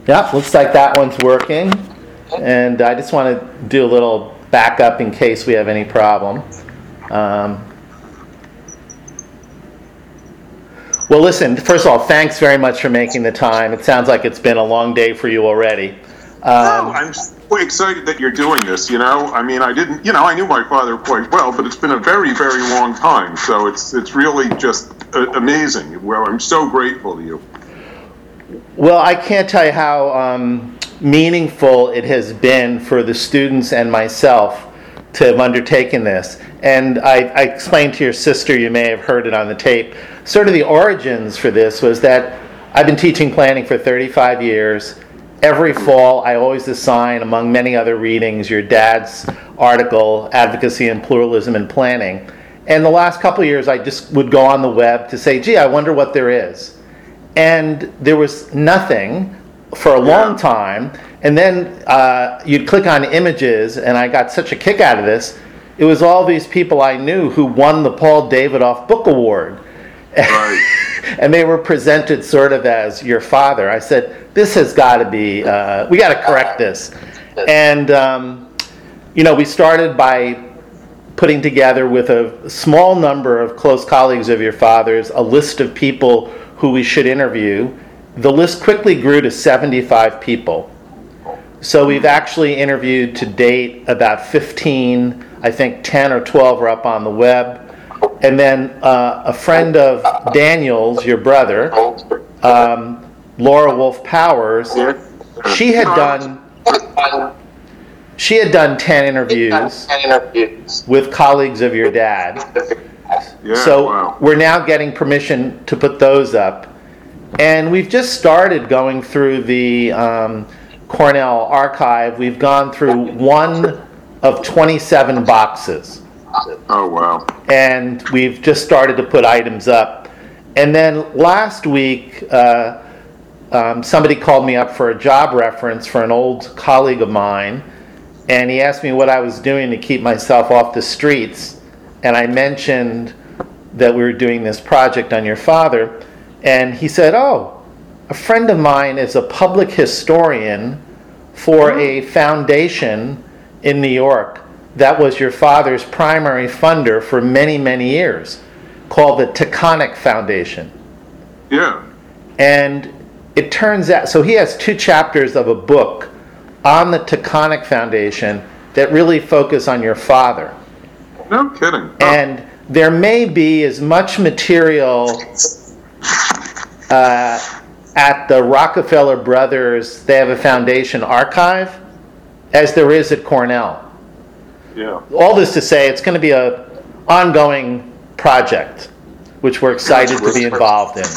Yeah, looks like that one's working. And I just want to do a little backup in case we have any problem. Well, listen, first of all, thanks very much for making the time. It sounds like it's been a long day for you already. I'm so excited that you're doing this, I mean, I knew my father quite well, but it's been a very, very long time. So it's really just amazing. Well, I'm so grateful to you. Well, I can't tell you how meaningful it has been for the students and myself to have undertaken this. And I explained to your sister, you may have heard it on the tape, sort of the origins for this was that I've been teaching planning for 35 years. Every fall, I always assign, among many other readings, your dad's article, Advocacy and Pluralism in Planning. And the last couple of years, I just would go on the web to say, gee, I wonder what there is. And there was nothing for a long time. And then you'd click on images, and I got such a kick out of this. It was all these people I knew who won the Paul Davidoff Book Award. Right. And they were presented sort of as your father. I said, this has got to be, we got to correct this. And, we started by putting together with a small number of close colleagues of your father's a list of people who we should interview. The list quickly grew to 75 people. So we've actually interviewed to date about 15, I think 10 or 12 are up on the web. And then a friend of Daniel's, your brother, Laura Wolf Powers, she had done 10 interviews with colleagues of your dad. So we're now getting permission to put those up. And we've just started going through the Cornell archive. We've gone through one of 27 boxes. Oh, wow. And we've just started to put items up. And then last week, somebody called me up for a job reference for an old colleague of mine, and he asked me what I was doing to keep myself off the streets. And I mentioned that we were doing this project on your father, and he said, oh, a friend of mine is a public historian for a foundation in New York that was your father's primary funder for many, many years, called the Taconic Foundation. Yeah. And it turns out, so he has 2 chapters of a book on the Taconic Foundation that really focus on your father. No kidding. Oh. And there may be as much material at the Rockefeller Brothers, they have a foundation archive, as there is at Cornell. Yeah. All this to say, it's going to be an ongoing project, which we're excited to be involved in.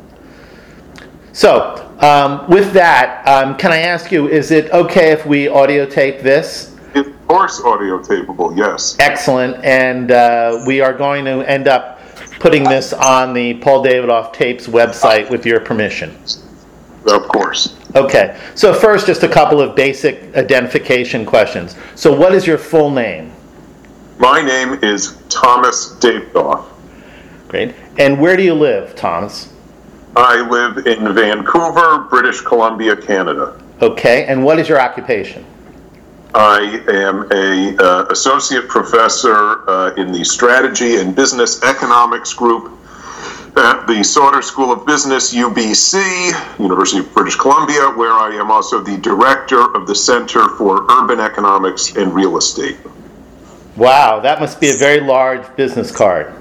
So, with that, can I ask you, is it okay if we audio tape this? Of course, audio tapeable, yes. Excellent. And we are going to end up putting this on the Paul Davidoff Tapes website with your permission. Of course. Okay. So first, just a couple of basic identification questions. So what is your full name? My name is Thomas Davidoff. Great. And where do you live, Thomas? I live in Vancouver, British Columbia, Canada. Okay. And what is your occupation? I am a associate professor in the Strategy and Business Economics group at the Sauder School of Business, UBC, University of British Columbia, where I am also the director of the Center for Urban Economics and Real Estate. Wow, that must be a very large business card.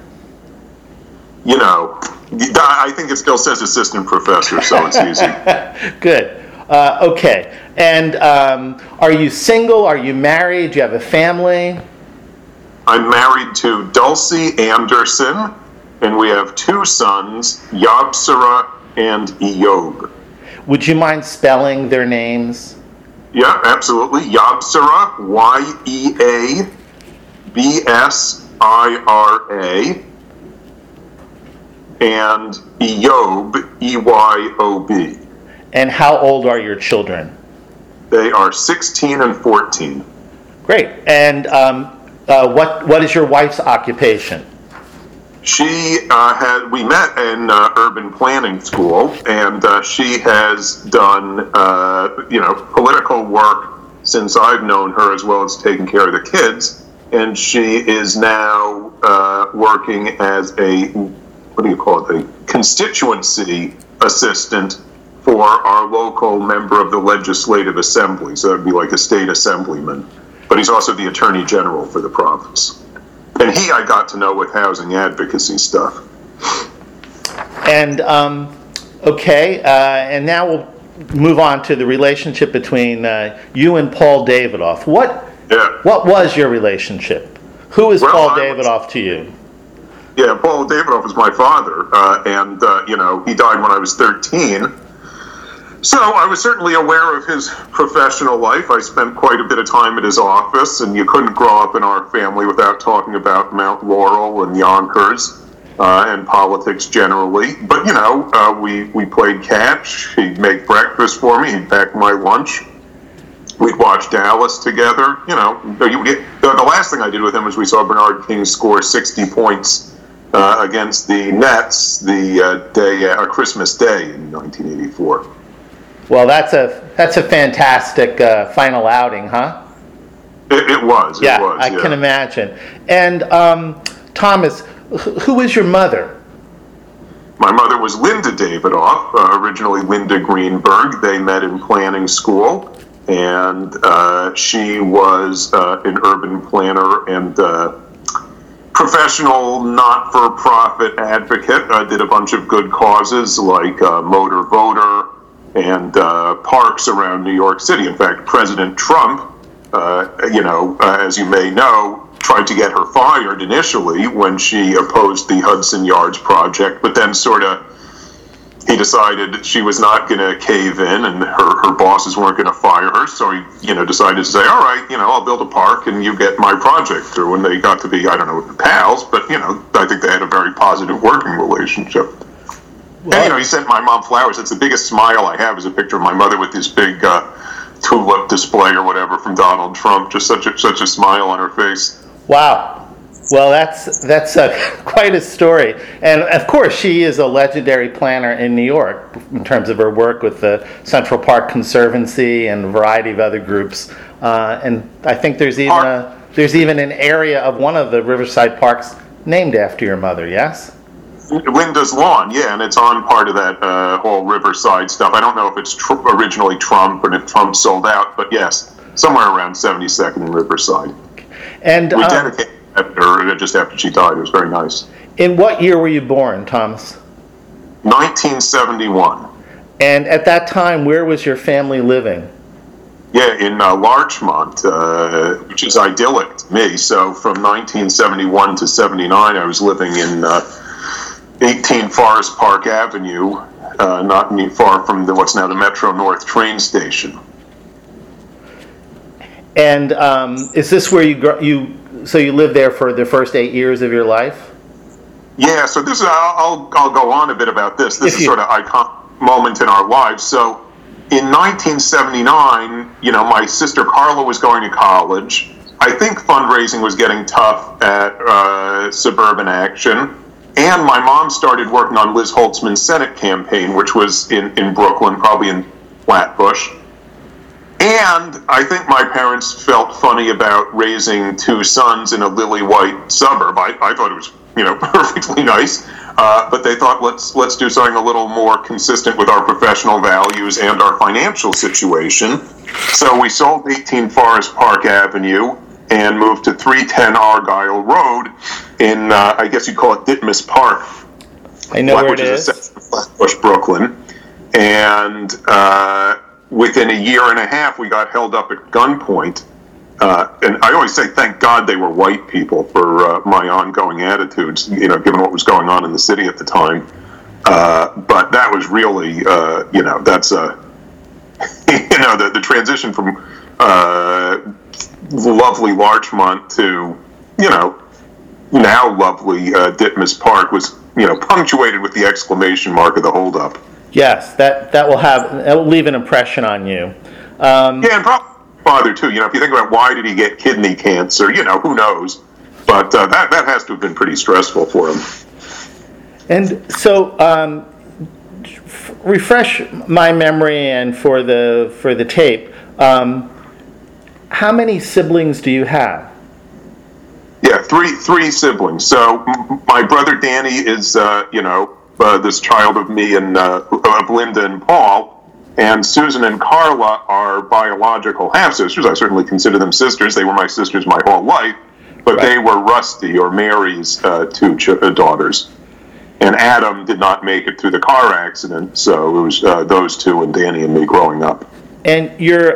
I think it still says assistant professor, so it's easy. Good. Okay. And are you single? Are you married? Do you have a family? I'm married to Dulcie Anderson, and we have 2 sons, Yabsara and Eyob. Would you mind spelling their names? Yeah, absolutely. Yabsara, Yabsira, and Eyob, Eyob. And how old are your children? They are 16 and 14. Great. And what is your wife's occupation? we met in urban planning school, and she has done, political work since I've known her, as well as taking care of the kids. And she is now working as a constituency assistant for our local member of the Legislative Assembly. So that would be like a state assemblyman. But he's also the Attorney General for the province. And I got to know with housing advocacy stuff. And, and now we'll move on to the relationship between you and Paul Davidoff. What was your relationship? Who is Paul Davidoff to you? Yeah, Paul Davidoff is my father, and he died when I was 13. So I was certainly aware of his professional life. I spent quite a bit of time at his office, and you couldn't grow up in our family without talking about Mount Laurel and Yonkers and politics generally. But, we played catch. He'd make breakfast for me. He'd pack my lunch. We'd watch Dallas together. The last thing I did with him was we saw Bernard King score 60 points against the Nets Christmas Day in 1984. Well, that's a fantastic final outing, huh? It was. I can imagine. And Thomas, who is your mother? My mother was Linda Davidoff, originally Linda Greenberg. They met in planning school, and she was an urban planner and professional not-for-profit advocate. Did a bunch of good causes like Motor Voter and parks around New York City. In fact, President Trump, as you may know, tried to get her fired initially when she opposed the Hudson Yards project, but then he decided she was not going to cave in and her bosses weren't going to fire her, so he decided to say, all right, I'll build a park and you get my project through, and they got to be, I don't know, pals, but, I think they had a very positive working relationship. Well, and, he sent my mom flowers. It's the biggest smile I have is a picture of my mother with this big tulip display or whatever from Donald Trump. Just such a smile on her face. Wow. Well, that's quite a story. And, of course, she is a legendary planner in New York in terms of her work with the Central Park Conservancy and a variety of other groups. And I think there's even an area of one of the Riverside parks named after your mother, yes? Linda's Lawn, yeah, and it's on part of that whole Riverside stuff. I don't know if it's originally Trump and if Trump sold out, but yes, somewhere around 72nd and Riverside. And we dedicated her just after she died. It was very nice. In what year were you born, Thomas? 1971. And at that time, where was your family living? Yeah, in Larchmont, which is idyllic to me. So from 1971 to 79, I was living in 18 Forest Park Avenue, not far from what's now the Metro North train station. And is this where so you lived there for the first 8 years of your life? Yeah, so this is, I'll go on a bit about this. This is sort of iconic moment in our lives. So in 1979, my sister Carla was going to college. I think fundraising was getting tough at Suburban Action. And my mom started working on Liz Holtzman's Senate campaign, which was in Brooklyn, probably in Flatbush. And I think my parents felt funny about raising two sons in a lily white suburb. I thought it was, perfectly nice. But they thought, let's do something a little more consistent with our professional values and our financial situation. So we sold 18 Forest Park Avenue and moved to 310 Argyle Road in, I guess you'd call it Ditmas Park. I know where it is. Which is Flatbush, Brooklyn. And within a year and a half, we got held up at gunpoint. And I always say, thank God they were white people for my ongoing attitudes, given what was going on in the city at the time. But that was really, that's the transition from lovely Larchmont to, now lovely Ditmas Park was, punctuated with the exclamation mark of the holdup. Yes, that will leave an impression on you. And probably father too. If you think about why did he get kidney cancer, who knows? But that has to have been pretty stressful for him. And so, refresh my memory and for the tape. How many siblings do you have? Yeah, three siblings. So my brother Danny is, this child of me and of Linda and Paul, and Susan and Carla are biological half-sisters. I certainly consider them sisters. They were my sisters my whole life, but They were Rusty or Mary's two daughters. And Adam did not make it through the car accident, so it was those two and Danny and me growing up. And your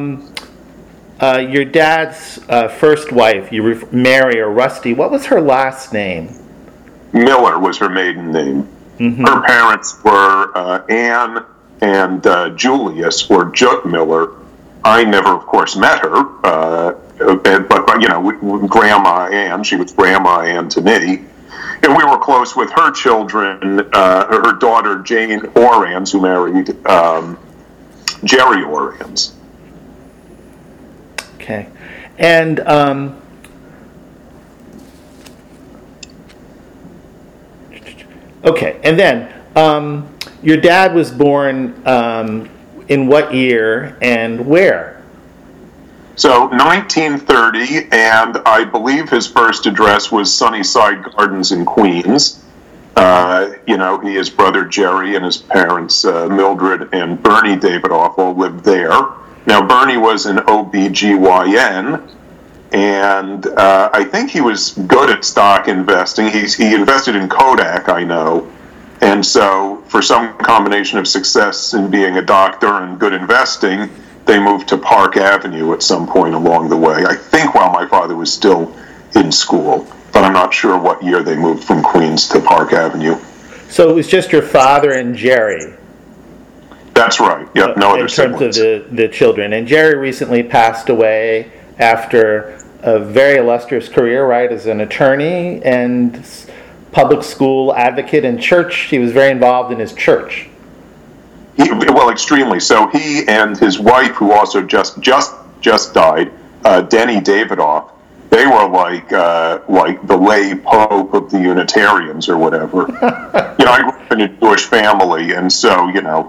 dad's first wife, Mary or Rusty, what was her last name? Miller was her maiden name. Mm-hmm. Her parents were Anne and Julius, or Jut Miller. I never, of course, met her, but Grandma Anne, she was Grandma Anne to me. And we were close with her children, her daughter Jane Orans, who married Jerry Orans. Okay. And then your dad was born in what year and where? So 1930, and I believe his first address was Sunnyside Gardens in Queens. He, his brother Jerry, and his parents Mildred and Bernie Davidoff all lived there. Now, Bernie was an OBGYN, and I think he was good at stock investing. He invested in Kodak, I know. And so, for some combination of success in being a doctor and good investing, they moved to Park Avenue at some point along the way. I think while my father was still in school, but I'm not sure what year they moved from Queens to Park Avenue. So it was just your father and Jerry? That's right. Yep, no other siblings. In terms of the children. And Jerry recently passed away after a very illustrious career, right, as an attorney and public school advocate in church. He was very involved in his church. Extremely. So he and his wife, who also just died, Denny Davidoff, they were like the lay pope of the Unitarians or whatever. I grew up in a Jewish family, and so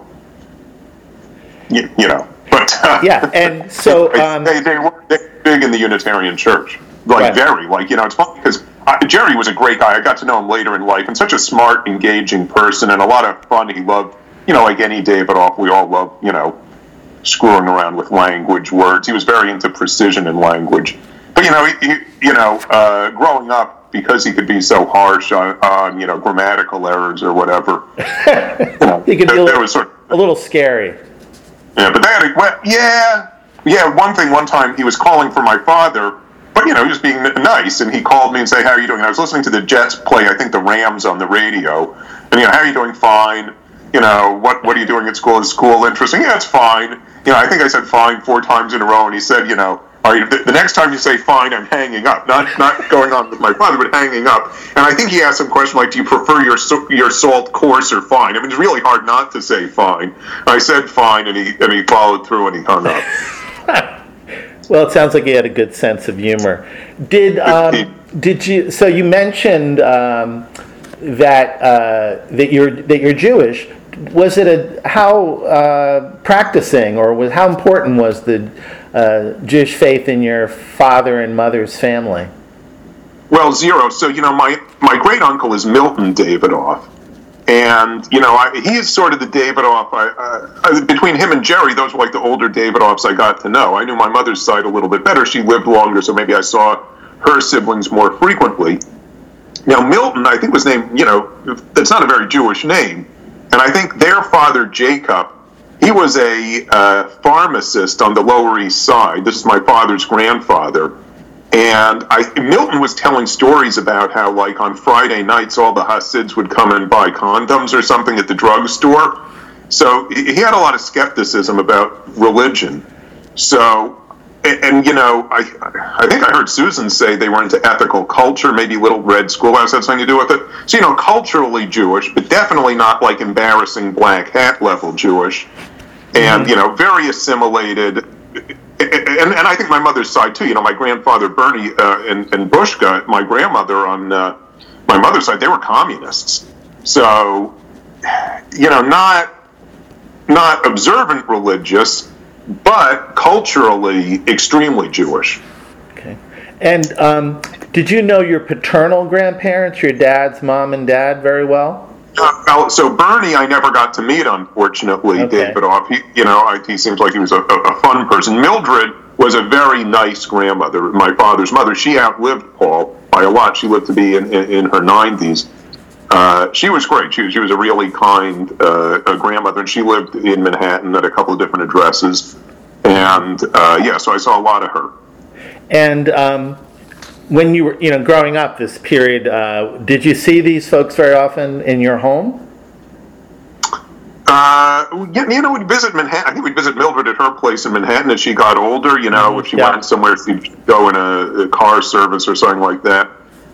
but yeah, and so they were big in the Unitarian Church, very, it's funny because Jerry was a great guy. I got to know him later in life, and such a smart, engaging person, and a lot of fun. He loved, like any Davidoff, we all love, screwing around with language, words. He was very into precision in language, but growing up, because he could be so harsh on grammatical errors or whatever, he could be a little scary. Yeah, but one time he was calling for my father, but he was being nice, and he called me and said, "How are you doing?" And I was listening to the Jets play, I think the Rams on the radio, and "How are you doing?" "Fine." What are you doing at school? Is school interesting? "Yeah, it's fine." I think I said fine 4 times in a row, and he said, the next time you say fine, I'm hanging up. Not going on with my father, but hanging up. And I think he asked some question like, "Do you prefer your salt coarse or fine?" I mean, it's really hard not to say fine. I said fine, and he followed through and he hung up. Well, it sounds like he had a good sense of humor. Did you? So you mentioned that you're Jewish. Was it how practicing, or how important was the Jewish faith in your father and mother's family? Well, zero. So my great uncle is Milton Davidoff, and he is sort of the Davidoff. Between him and Jerry, those were like the older Davidoffs I got to know. I knew my mother's side a little bit better. She lived longer, so maybe I saw her siblings more frequently. Now, Milton, I think, was named, that's not a very Jewish name. And I think their father, Jacob, he was a pharmacist on the Lower East Side. This is my father's grandfather. And Milton was telling stories about how, like, on Friday nights, all the Hasids would come and buy condoms or something at the drugstore. So he had a lot of skepticism about religion. So... And I think I heard Susan say they were into ethical culture, maybe Little Red Schoolhouse had something to do with it. So, culturally Jewish, but definitely not like embarrassing black hat level Jewish. And, very assimilated. And I think my mother's side too, my grandfather Bernie and Bushka, my grandmother on my mother's side, they were communists. So, not observant religious, but culturally extremely Jewish. Okay. And did you know your paternal grandparents, your dad's mom and dad, very well? So Bernie, I never got to meet, unfortunately, Okay. Davidoff. He seems like he was a fun person. Mildred was a very nice grandmother, my father's mother. She outlived Paul by a lot. She lived to be in her 90s. She was great. She was a really kind grandmother, and she lived in Manhattan at a couple of different addresses. And so I saw a lot of her. And when you were, growing up this period, did you see these folks very often in your home? We'd visit Manhattan. I think we'd visit Mildred at her place in Manhattan as she got older. If she went somewhere, she'd go in a car service or something like that.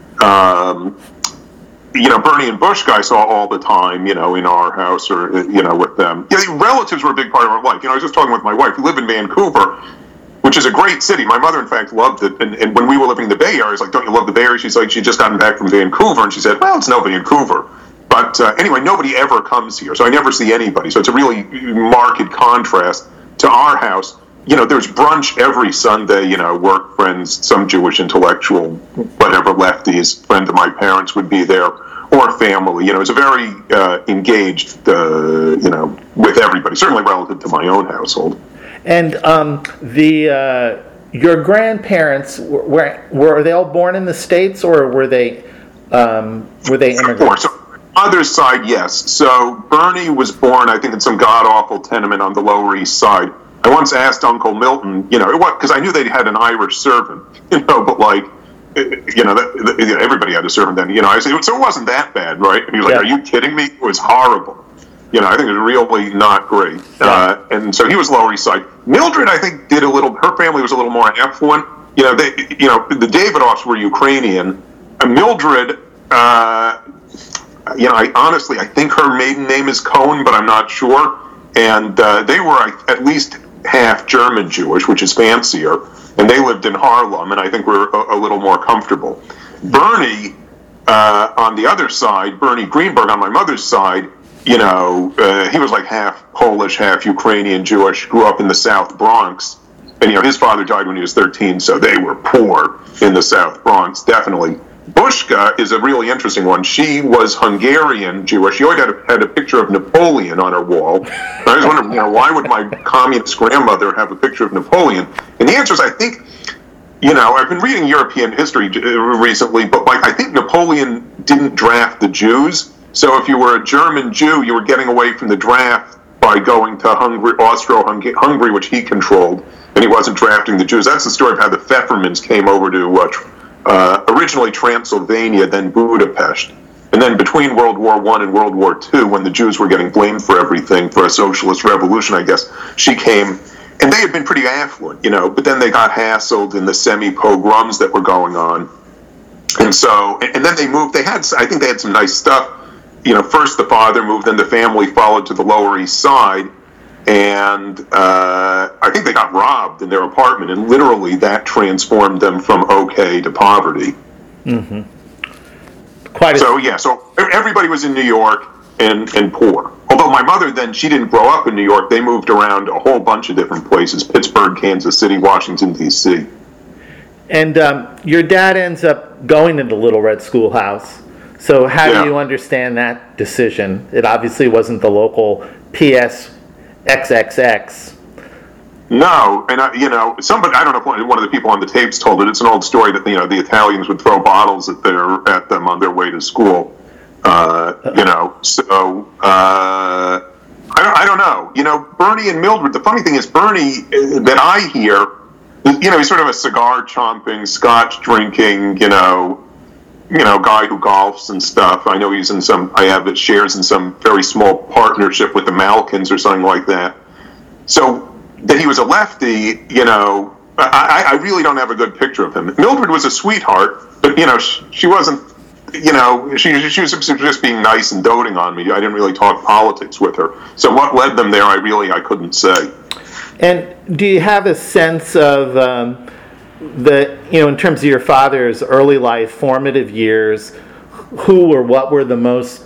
Bernie and Bush I saw all the time, in our house or, with them. Relatives were a big part of our life. I was just talking with my wife. We live in Vancouver, which is a great city. My mother, in fact, loved it. And when we were living in the Bay Area, I was like, don't you love the Bay Area? She's like, she'd just gotten back from Vancouver. And she said, well, it's no Vancouver. But anyway, nobody ever comes here. So I never see anybody. So it's a really marked contrast to our house. There's brunch every Sunday, work friends, some Jewish intellectual, whatever, lefties, friend of my parents would be there, or family. It's a very engaged, with everybody, certainly relative to my own household. And your grandparents, were they all born in the States, or were they immigrants? So, other side, yes. So Bernie was born, I think, in some god-awful tenement on the Lower East Side. I once asked Uncle Milton, because I knew they had an Irish servant, but like, everybody had a servant then. I said, so it wasn't that bad, right? And he was like, are you kidding me? It was horrible. I think it was really not great. And so he was Lower East Side. Mildred, I think, her family was a little more affluent. The Davidoffs were Ukrainian. And Mildred, I think her maiden name is Cohen, but I'm not sure. And they were at least half German Jewish, which is fancier. And they lived in Harlem, and I think we're a little more comfortable. Bernie, on the other side, Bernie Greenberg on my mother's side, he was like half Polish, half Ukrainian Jewish, grew up in the South Bronx. And, his father died when he was 13, so they were poor in the South Bronx, definitely. Bushka is a really interesting one. She was Hungarian Jewish. She always had a picture of Napoleon on her wall. And I was wondering, why would my communist grandmother have a picture of Napoleon? And the answer is, I think, I've been reading European history recently, but I think Napoleon didn't draft the Jews. So if you were a German Jew, you were getting away from the draft by going to Austro-Hungary, which he controlled, and he wasn't drafting the Jews. That's the story of how the Pfeffermans came over to originally Transylvania, then Budapest. And then between World War I and World War II, when the Jews were getting blamed for everything, for a socialist revolution, I guess, she came. And they had been pretty affluent, but then they got hassled in the semi-pogroms that were going on. And so, and then they moved, I think they had some nice stuff. First the father moved, then the family followed to the Lower East Side. And I think they got robbed in their apartment, and literally that transformed them from okay to poverty. Mm-hmm. So everybody was in New York and poor. Although my mother then, she didn't grow up in New York. They moved around a whole bunch of different places: Pittsburgh, Kansas City, Washington, D.C. And your dad ends up going to the Little Red Schoolhouse. So how do you understand that decision? It obviously wasn't the local PS XXX. No, and somebody, I don't know if one of the people on the tapes told it. It's an old story that the Italians would throw bottles at them on their way to school. So I don't know. Bernie and Mildred. The funny thing is, Bernie that I hear, he's sort of a cigar chomping, scotch drinking, guy who golfs and stuff. I know he's in shares in some very small partnership with the Malkins or something like that. So that he was a lefty, I really don't have a good picture of him. Mildred was a sweetheart, but she wasn't, she was just being nice and doting on me. I didn't really talk politics with her. So what led them there, I couldn't say. And do you have a sense of in terms of your father's early life, formative years, who or what were the most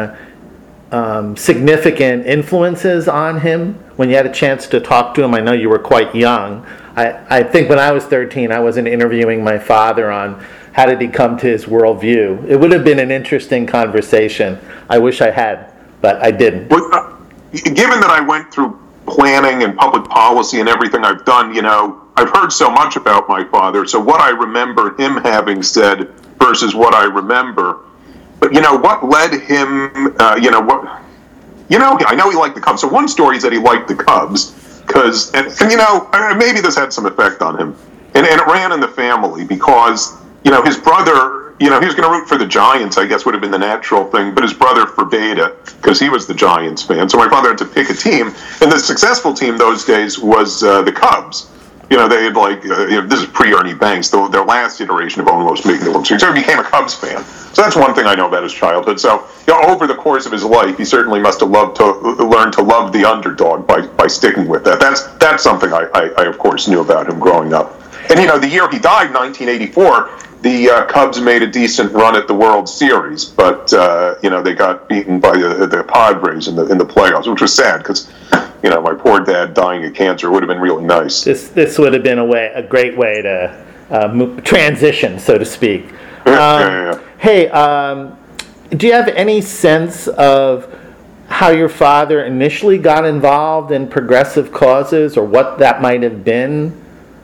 significant influences on him when you had a chance to talk to him? I know you were quite young. I think when I was 13, I wasn't interviewing my father on how did he come to his worldview. It would have been an interesting conversation. I wish I had, but I didn't. Given that I went through planning and public policy and everything I've done, I've heard so much about my father. So what I remember him having said versus what I remember. But, what led him, I know he liked the Cubs. So one story is that he liked the Cubs because, and maybe this had some effect on him. And it ran in the family because, his brother, he was going to root for the Giants, I guess would have been the natural thing, but his brother forbade it because he was the Giants fan. So my father had to pick a team, and the successful team those days was the Cubs. They had this is pre-Ernie Banks, their last iteration of almost making the World Series. So he became a Cubs fan. So that's one thing I know about his childhood. So over the course of his life, he certainly must have learned to love the underdog by sticking with that. That's something I of course knew about him growing up. And the year he died, 1984, the Cubs made a decent run at the World Series, but they got beaten by the Padres in the playoffs, which was sad because my poor dad dying of cancer would have been really nice. This would have been a great way to transition, so to speak. Yeah. Hey, do you have any sense of how your father initially got involved in progressive causes, or what that might have been?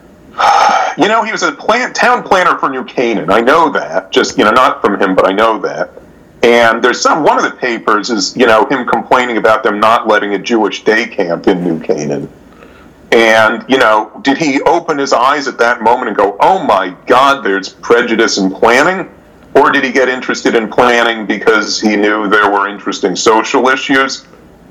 He was a town planner for New Canaan. I know that. Just, not from him, but I know that. And there's one of the papers is, him complaining about them not letting a Jewish day camp in New Canaan. And, did he open his eyes at that moment and go, oh my God, there's prejudice in planning? Or did he get interested in planning because he knew there were interesting social issues?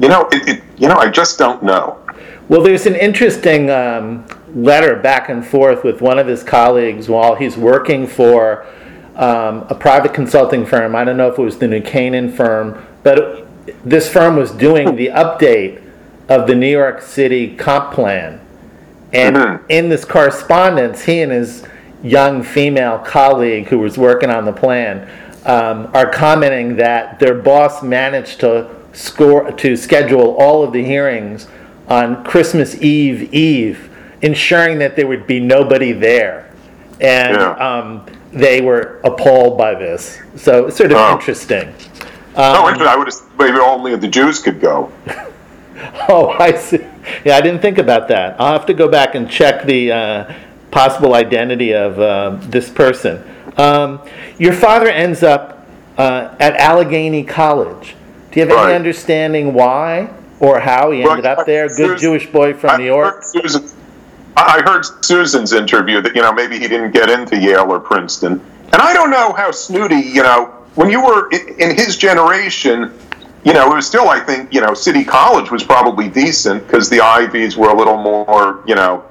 I just don't know. Well, there's an interesting letter back and forth with one of his colleagues while he's working for a private consulting firm. I don't know if it was the New Canaan firm, but this firm was doing the update of the New York City comp plan. And in this correspondence, he and his young female colleague who was working on the plan are commenting that their boss managed to schedule all of the hearings on Christmas Eve, ensuring that there would be nobody there. And they were appalled by this. So it's sort of interesting. Interesting. I would have maybe only the Jews could go. Oh, I see. Yeah, I didn't think about that. I'll have to go back and check the possible identity of this person. Your father ends up at Allegheny College. Do you have any understanding why or how he ended up there? Good Jewish boy from New York? I heard Susan's interview that, maybe he didn't get into Yale or Princeton. And I don't know how snooty, when you were in his generation, it was still, I think, City College was probably decent because the Ivies were a little more,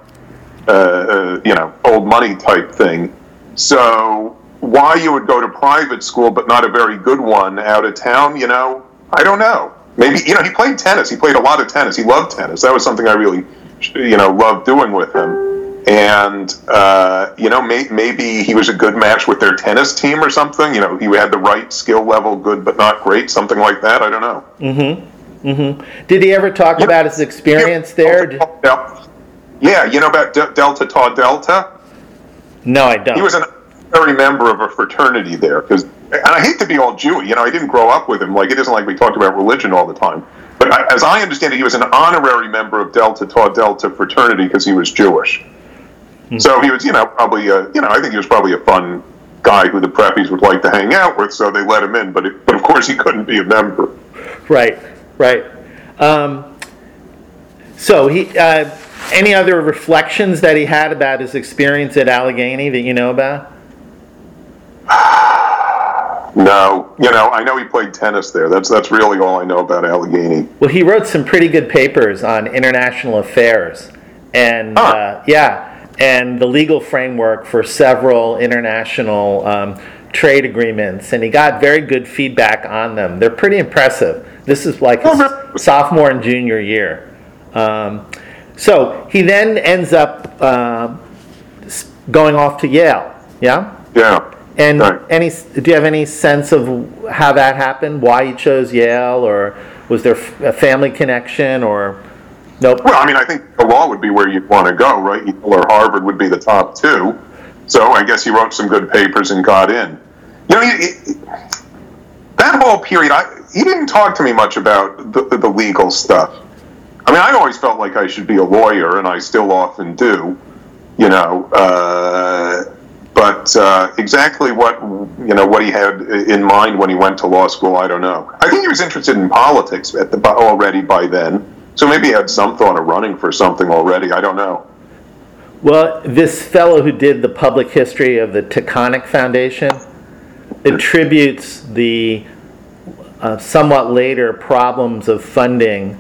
old money type thing. So why you would go to private school but not a very good one out of town, I don't know. Maybe, he played tennis. He played a lot of tennis. He loved tennis. That was something I really, loved doing with him. And, maybe he was a good match with their tennis team or something. He had the right skill level, good but not great, something like that. I don't know. Mm-hmm. Mm-hmm. Did he ever talk about his experience there? Yeah, about Delta Tau Delta? No, I don't. He was an honorary member of a fraternity there. And I hate to be all Jewy. I didn't grow up with him. It isn't like we talked about religion all the time. But as I understand it, he was an honorary member of Delta Tau Delta fraternity because he was Jewish. Mm-hmm. So he was, probably, I think he was probably a fun guy who the preppies would like to hang out with, so they let him in. But of course, he couldn't be a member. Right. So he, any other reflections that he had about his experience at Allegheny that you know about? No, I know he played tennis there. That's really all I know about Allegheny. Well, he wrote some pretty good papers on international affairs, and and the legal framework for several international trade agreements, and he got very good feedback on them. They're pretty impressive. This is like his sophomore and junior year. So he then ends up going off to Yale. Yeah. Yeah. And Right. do you have any sense of how that happened? Why you chose Yale, or was there a family connection, or nope? Well, I mean, I think the law would be where you'd want to go, right? Yale or Harvard would be the top two. So I guess he wrote some good papers and got in. You know, that whole period, he didn't talk to me much about the legal stuff. I mean, I always felt like I should be a lawyer, and I still often do, you know. But exactly what he had in mind when he went to law school, I don't know. I think he was interested in politics already by then, so maybe he had some thought of running for something already. I don't know. Well, this fellow who did the public history of the Taconic Foundation attributes the somewhat later problems of funding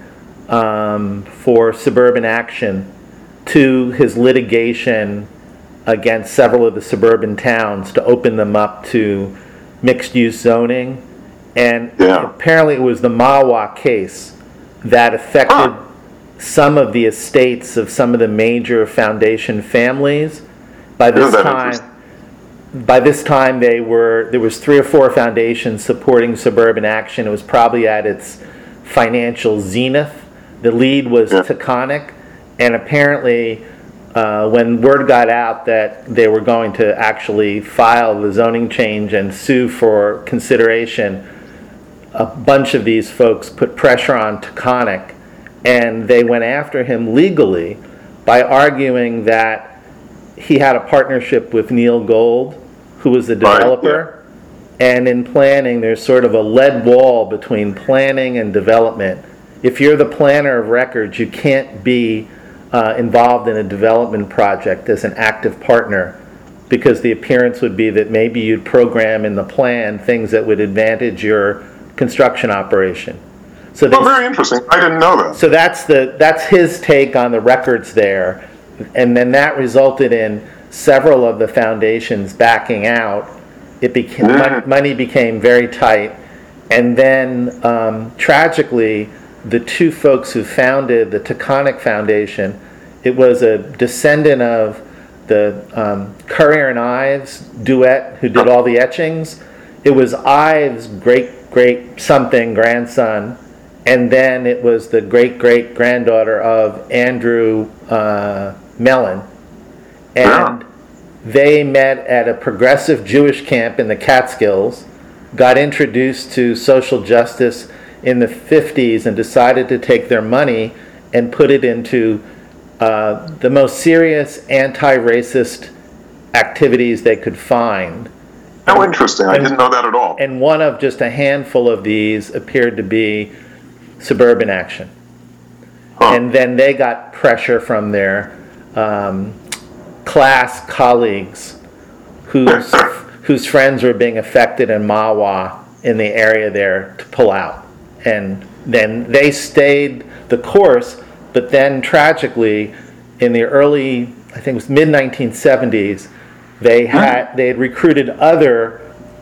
for suburban action to his litigation against several of the suburban towns to open them up to mixed-use zoning. And apparently it was the Mahwah case that affected some of the estates of some of the major foundation families. By this time, there was 3 or 4 foundations supporting suburban action. It was probably at its financial zenith. The lead was Taconic, and apparently when word got out that they were going to actually file the zoning change and sue for consideration, a bunch of these folks put pressure on Taconic, and they went after him legally by arguing that he had a partnership with Neil Gold, who was the developer. And in planning, there's sort of a lead wall between planning and development. If you're the planner of records, you can't be involved in a development project as an active partner, because the appearance would be that maybe you'd program in the plan things that would advantage your construction operation. So very interesting. I didn't know that. So that's his take on the records there, and then that resulted in several of the foundations backing out. It became money became very tight, and then tragically, the 2 folks who founded the Taconic Foundation, it was a descendant of the Currier and Ives duet who did all the etchings. It was Ives' great something grandson, and then it was the great granddaughter of Andrew Mellon, and they met at a progressive Jewish camp in the Catskills, got introduced to social justice in the 50s, and decided to take their money and put it into the most serious anti-racist activities they could find. How interesting. I didn't know that at all. And one of just a handful of these appeared to be suburban action. And then they got pressure from their class colleagues whose friends were being affected in Mahwah in the area there to pull out. And then they stayed the course, but then tragically in the early, I think it was mid-1970s, they had recruited other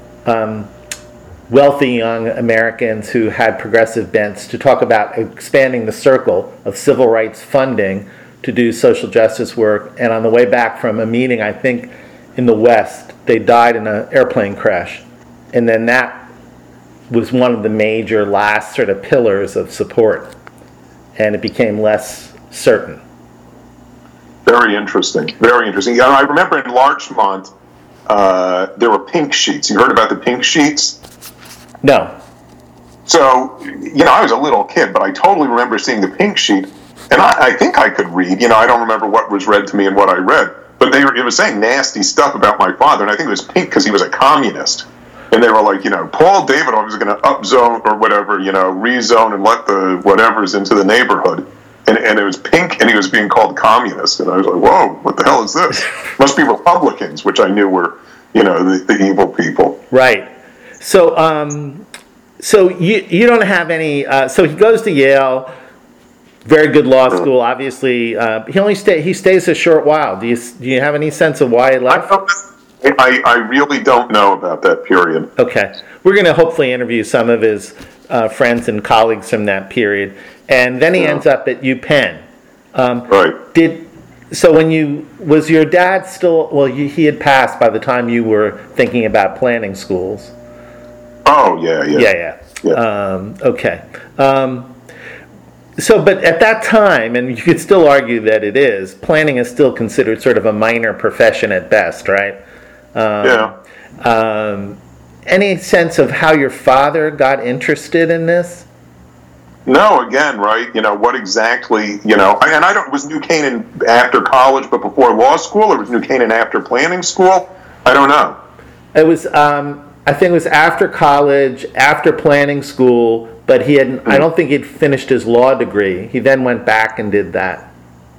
wealthy young Americans who had progressive bents to talk about expanding the circle of civil rights funding to do social justice work. And on the way back from a meeting, I think in the West, they died in an airplane crash. And then that was one of the major last sort of pillars of support. And it became less certain. Very interesting. Very interesting. Yeah, I remember in Larchmont, there were pink sheets. You heard about the pink sheets? No. So, I was a little kid, but I totally remember seeing the pink sheet. And I think I could read. I don't remember what was read to me and what I read. But it was saying nasty stuff about my father. And I think it was pink because he was a communist. And they were like, Paul Davidoff was going to upzone or whatever, rezone and let the whatevers into the neighborhood. And it was pink, and he was being called communist. And I was like, whoa, what the hell is this? Must be Republicans, which I knew were, the evil people. Right. So so you don't have any, so he goes to Yale, very good law school, obviously. He stays a short while. Do you have any sense of why he left? I really don't know about that period. Okay. We're going to hopefully interview some of his friends and colleagues from that period. And then he ends up at UPenn. Right. So was your dad still, well, he had passed by the time you were thinking about planning schools. Oh, yeah. Yeah. Okay. But at that time, and you could still argue that it is, planning is still considered sort of a minor profession at best, right? Any sense of how your father got interested in this? No, again, right? What exactly, was New Canaan after college but before law school, or was New Canaan after planning school? I don't know. It was, I think it was after college, after planning school, but I don't think he'd finished his law degree. He then went back and did that.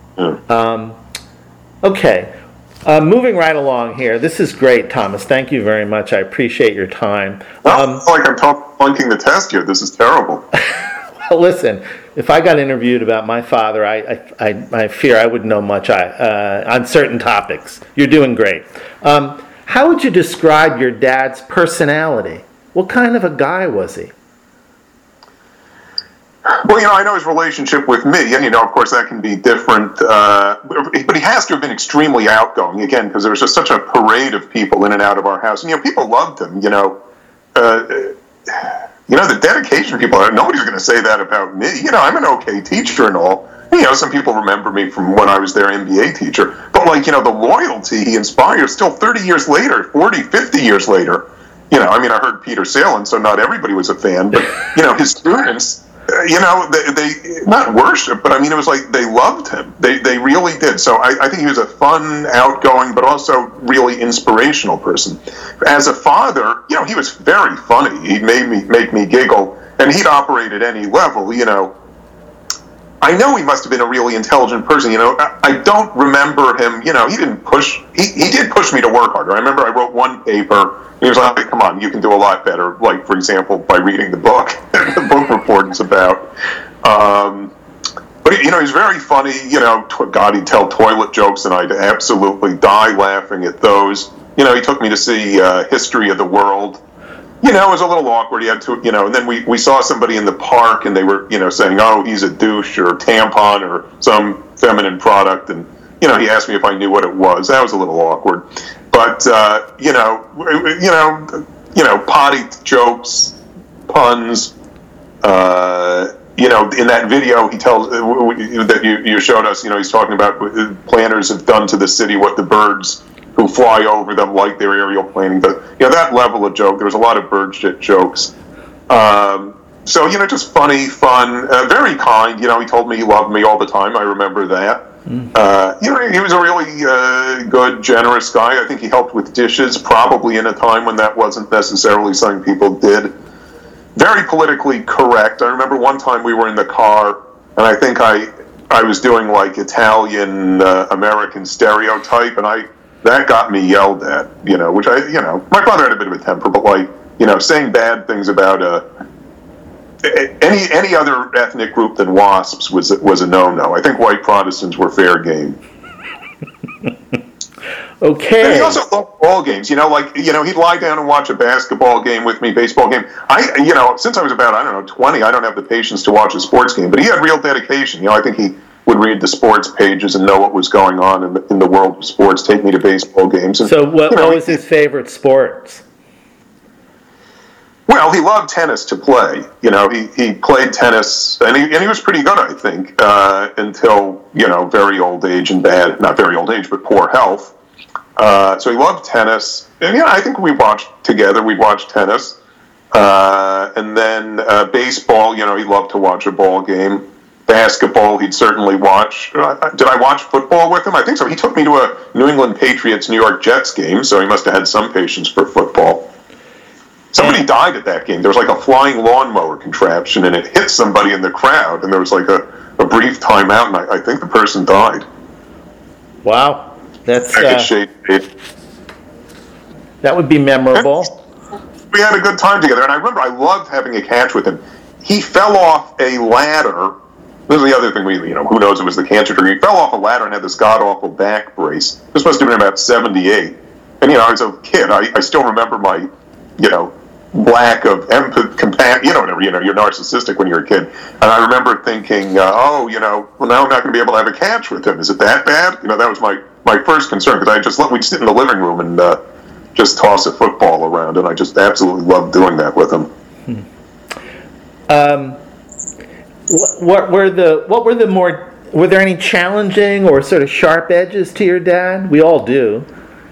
Okay. Moving right along here. This is great, Thomas. Thank you very much. I appreciate your time. Like I'm flunking the test here. This is terrible. Well, listen, if I got interviewed about my father, I fear I wouldn't know much on certain topics. You're doing great. How would you describe your dad's personality? What kind of a guy was he? Well, I know his relationship with me, and, of course, that can be different. But he has to have been extremely outgoing, again, because there was just such a parade of people in and out of our house. And, people loved him, the dedication people, nobody's going to say that about me. I'm an okay teacher and all. Some people remember me from when I was their MBA teacher. But, the loyalty he inspires still 30 years later, 40, 50 years later. I heard Peter Salen, so not everybody was a fan. But, his students, they not worship, but it was like they loved him. They really did. So I think he was a fun, outgoing, but also really inspirational person. As a father, he was very funny. He'd make me giggle, and he'd operate at any level, I know he must have been a really intelligent person. I don't remember him, he didn't push, he did push me to work harder. I remember I wrote one paper, and he was like, come on, you can do a lot better, like, for example, by reading the book, the book report is about. But, he's very funny, God, he'd tell toilet jokes, and I'd absolutely die laughing at those. He took me to see History of the World. It was a little awkward. He had to, and then we saw somebody in the park, and they were, saying, oh, he's a douche or tampon or some feminine product. And, he asked me if I knew what it was. That was a little awkward. But, potty jokes, puns, in that video he tells, that you showed us, he's talking about planners have done to the city what the birds who fly over them like their aerial planing. But, that level of joke, there was a lot of bird shit jokes. So, just funny, fun, very kind. He told me he loved me all the time. I remember that. He was a really good, generous guy. I think he helped with dishes, probably in a time when that wasn't necessarily something people did. Very politically correct. I remember one time we were in the car, and I think I was doing, like, Italian American stereotype, and that got me yelled at, which my father had a bit of a temper, but, like, saying bad things about any other ethnic group than WASPs was a no-no. I think white Protestants were fair game. Okay. And he also loved ball games. He'd lie down and watch a basketball game with me, baseball game. Since I was about, 20, I don't have the patience to watch a sports game, but he had real dedication. I think he would read the sports pages and know what was going on in the world of sports, take me to baseball games. And, so what was his favorite sports? Well, he loved tennis to play. He played tennis, and he was pretty good, I think, until, very old age and not very old age, but poor health. So he loved tennis. And, I think we watched together. We'd watch tennis. And then baseball, he loved to watch a ball game. Basketball, he'd certainly watch. Did I watch football with him? I think so. He took me to a New England Patriots, New York Jets game, so he must have had some patience for football. Somebody died at that game. There was like a flying lawnmower contraption, and it hit somebody in the crowd, and there was like a brief timeout, and I think the person died. Wow. That's that would be memorable. We had a good time together, and I remember I loved having a catch with him. He fell off a ladder. This is the other thing who knows, it was the cancer tree. He fell off a ladder and had this god-awful back brace. This must have been about 78. And, I was a kid. I still remember my, lack of empathy, whatever, you're narcissistic when you're a kid. And I remember thinking, well, now I'm not going to be able to have a catch with him. Is it that bad? That was my first concern, because we'd sit in the living room and just toss a football around, and I just absolutely loved doing that with him. Were there any challenging or sort of sharp edges to your dad? We all do.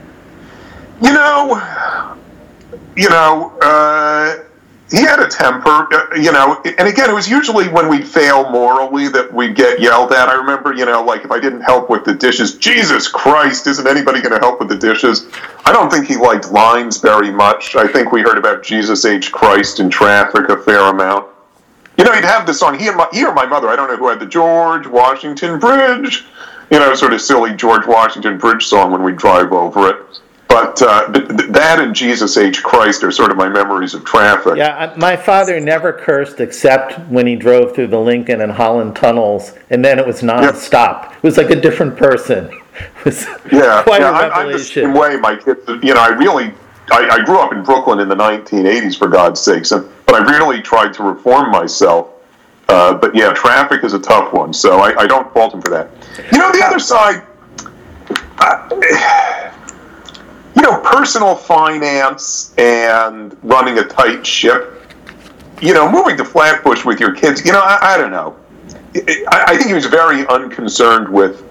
He had a temper, and again, it was usually when we'd fail morally that we'd get yelled at. I remember, like if I didn't help with the dishes, Jesus Christ, isn't anybody going to help with the dishes? I don't think he liked lines very much. I think we heard about Jesus H. Christ in traffic a fair amount. He'd have the song, he or my mother, I don't know who had the George Washington Bridge, sort of silly George Washington Bridge song when we drive over it. But that and Jesus H. Christ are sort of my memories of traffic. Yeah, my father never cursed except when he drove through the Lincoln and Holland tunnels, and then it was nonstop. Yeah. It was like a different person. It was quite a revelation. I'm the same way. My kids, I grew up in Brooklyn in the 1980s, for God's sakes, but I really tried to reform myself. But yeah, traffic is a tough one, so I don't fault him for that. The other side, personal finance and running a tight ship, moving to Flatbush with your kids, I don't know. I think he was very unconcerned with,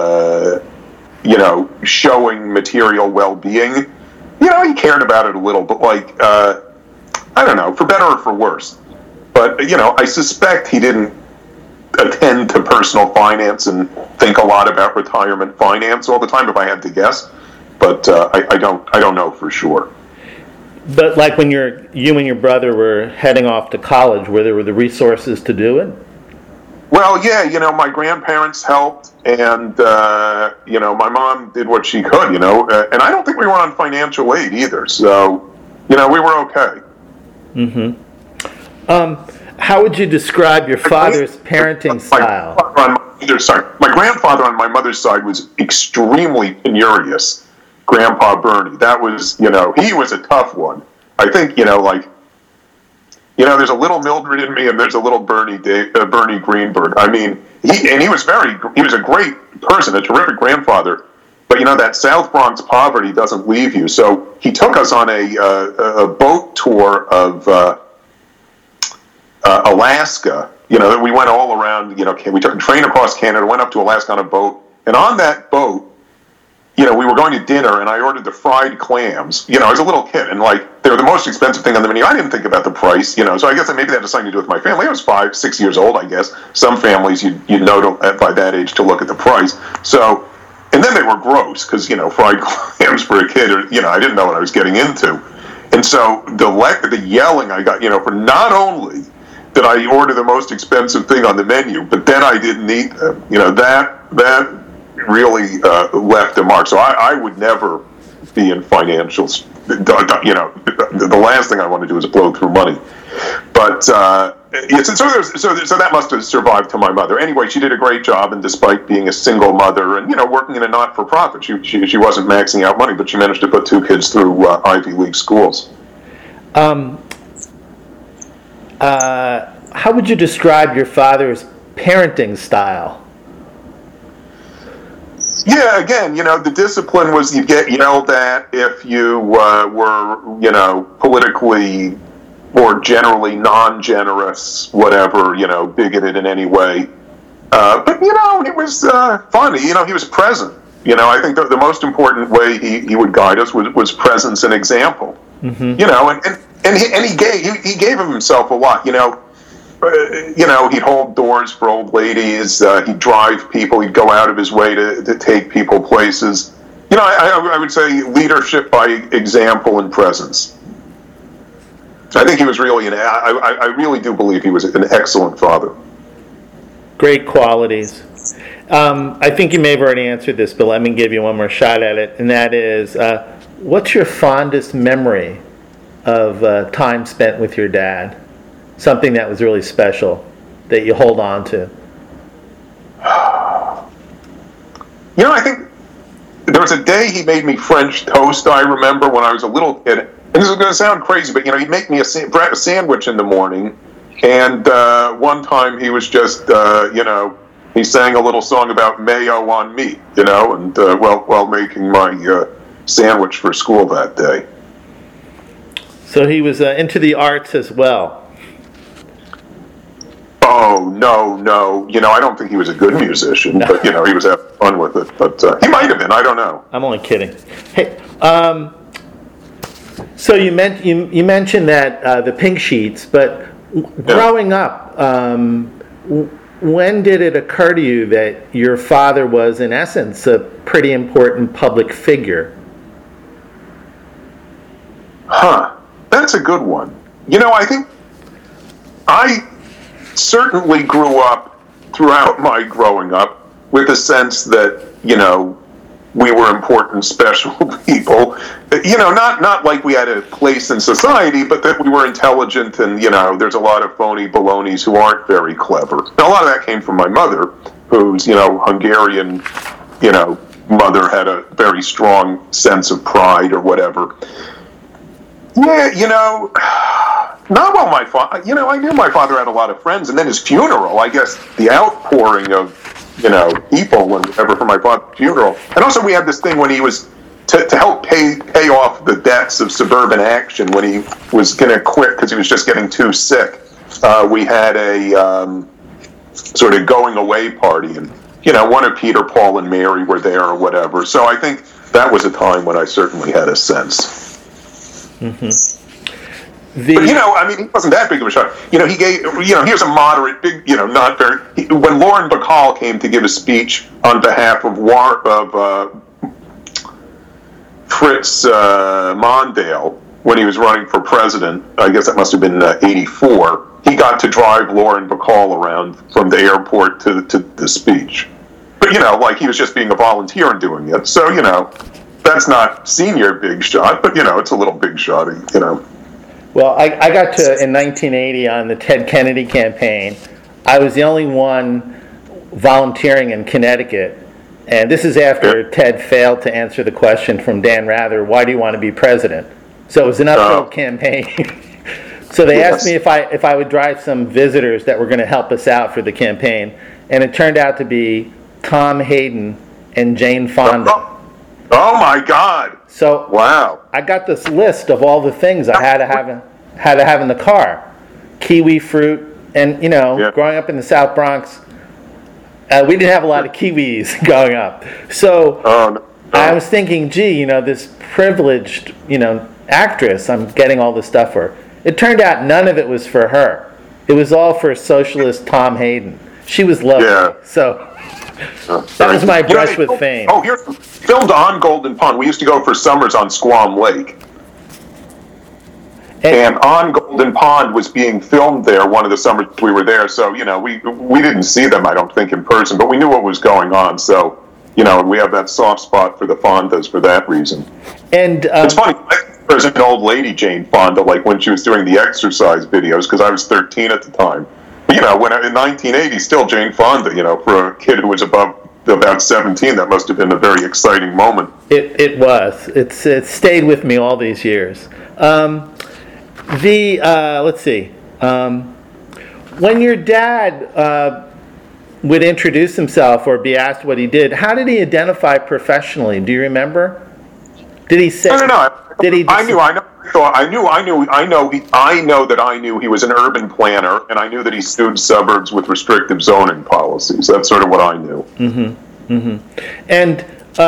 showing material well-being. He cared about it a little, but I don't know, for better or for worse. But, I suspect he didn't attend to personal finance and think a lot about retirement finance all the time, if I had to guess. But I don't know for sure. But like when you and your brother were heading off to college, were there the resources to do it? Well, yeah, my grandparents helped, and my mom did what she could, and I don't think we were on financial aid either, so we were okay. How would you describe your father's parenting style? My grandfather on my mother's side was extremely penurious. Grandpa Bernie. That was, he was a tough one. I think, there's a little Mildred in me and there's a little Bernie Greenberg. I mean, he was a great person, a terrific grandfather, but that South Bronx poverty doesn't leave you. So he took us on a boat tour of Alaska. We went all around, we took a train across Canada, went up to Alaska on a boat, and on that boat, we were going to dinner, and I ordered the fried clams. I was a little kid, and they were the most expensive thing on the menu. I didn't think about the price, so I guess maybe that had something to do with my family. I was 5, 6 years old, I guess. Some families, you know by that age to look at the price. So, and then they were gross, because, fried clams for a kid, I didn't know what I was getting into. And so the yelling I got, for not only did I order the most expensive thing on the menu, but then I didn't eat them. That really left a mark. So I would never be in financials. The last thing I want to do is blow through money. But so that must have survived to my mother. Anyway, she did a great job, and despite being a single mother and working in a not-for-profit, she wasn't maxing out money, but she managed to put 2 kids through Ivy League schools. How would you describe your father's parenting style? Yeah, again, the discipline was you'd get yelled at if you were, politically or generally non-generous, whatever, bigoted in any way. But, it was fun. He was present. I think the most important way he would guide us was presence and example. Mm-hmm. And he gave of himself a lot, he'd hold doors for old ladies, he'd drive people, he'd go out of his way to take people places. I would say leadership by example and presence. I think he was really I really do believe he was an excellent father. Great qualities. I think you may have already answered this, but let me give you one more shot at it, and that is, what's your fondest memory of time spent with your dad? Something that was really special that you hold on to? I think there was a day he made me French toast, I remember, when I was a little kid. And this is going to sound crazy, but he'd make me a sandwich in the morning. And one time he was just, he sang a little song about mayo on meat, and while making my sandwich for school that day. So he was into the arts as well. Oh, no. I don't think he was a good musician, but, he was having fun with it. But he might have been. I don't know. I'm only kidding. Hey, so you mentioned that the Pink Sheets, but growing up, when did it occur to you that your father was, in essence, a pretty important public figure? That's a good one. I think I certainly grew up throughout my growing up with a sense that, we were important, special people. Not like we had a place in society, but that we were intelligent and, there's a lot of phony balonies who aren't very clever. And a lot of that came from my mother, whose, Hungarian, mother had a very strong sense of pride or whatever. Yeah, not well my father, I knew my father had a lot of friends, and then his funeral, I guess the outpouring of, people whenever for my father's funeral. And also we had this thing when he was, to help pay off the debts of Suburban Action when he was going to quit because he was just getting too sick. We had a sort of going away party, and, one of Peter, Paul, and Mary were there or whatever. So I think that was a time when I certainly had a sense. Mm-hmm. But, he wasn't that big of a shot. He gave, he was a moderate, big, not very. When Lauren Bacall came to give a speech on behalf of Fritz Mondale, when he was running for president, I guess that must have been 84, he got to drive Lauren Bacall around from the airport to the speech. But, he was just being a volunteer and doing it. So, that's not senior big shot, but, it's a little big shot, Well, I got to, in 1980, on the Ted Kennedy campaign. I was the only one volunteering in Connecticut. And this is after Ted failed to answer the question from Dan Rather, why do you want to be president? So it was an uphill campaign. So they asked me if I would drive some visitors that were going to help us out for the campaign. And it turned out to be Tom Hayden and Jane Fonda. Oh my God! So wow, I got this list of all the things I had to have in the car: kiwi fruit, and growing up in the South Bronx, we didn't have a lot of kiwis growing up. So I was thinking, gee, this privileged, actress, I'm getting all this stuff for her. It turned out none of it was for her. It was all for socialist Tom Hayden. She was lovely. Yeah. So. That was my brush with fame. Oh, here's filmed on Golden Pond. We used to go for summers on Squam Lake. And on Golden Pond was being filmed there one of the summers we were there. So, we didn't see them, I don't think, in person, but we knew what was going on. So, we have that soft spot for the Fondas for that reason. And it's funny, there's an old lady, Jane Fonda, like when she was doing the exercise videos, because I was 13 at the time. When in 1980, still Jane Fonda, for a kid who was about 17, that must have been a very exciting moment. It was. It's stayed with me all these years. Let's see. When your dad would introduce himself or be asked what he did, how did he identify professionally? Do you remember? Did he say? No. Did he? I know that I knew he was an urban planner, and I knew that he sued suburbs with restrictive zoning policies. That's sort of what I knew. Mm-hmm. Mm-hmm. And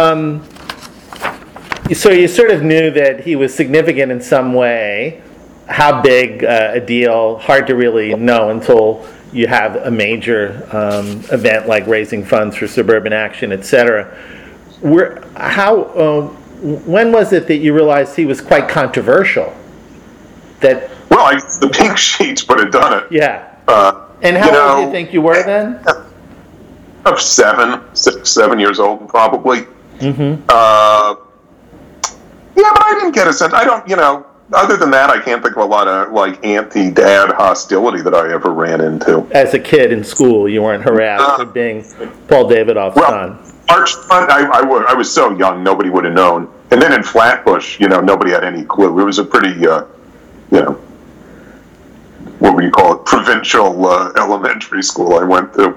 so you sort of knew that he was significant in some way. How big a deal? Hard to really know until you have a major event like raising funds for Suburban Action, etc. When was it that you realized he was quite controversial? The Pink Sheets would have done it. Yeah. And how old do you think you were then? Of 7 years old, probably. Mm-hmm. Yeah, but I didn't get a sense. I don't, other than that, I can't think of a lot of, anti-dad hostility that I ever ran into. As a kid in school, you weren't harassed for being Paul Davidoff's son? Archfront, I was so young, nobody would have known. And then in Flatbush, nobody had any clue. It was a pretty, what would you call it, provincial elementary school I went to.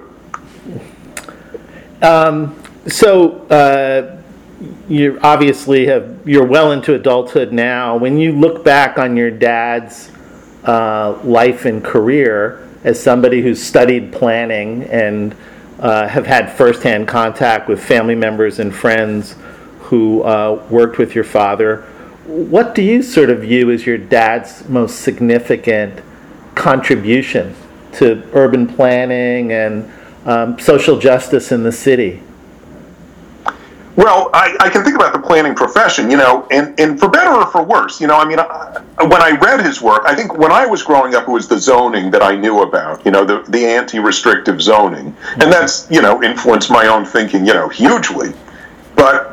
You obviously you're well into adulthood now. When you look back on your dad's life and career as somebody who's studied planning and have had firsthand contact with family members and friends who worked with your father, what do you sort of view as your dad's most significant contribution to urban planning and social justice in the city? Well, I can think about the planning profession, and for better or for worse, when I read his work, I think when I was growing up, it was the zoning that I knew about, the anti-restrictive zoning. And that's, influenced my own thinking, hugely. But,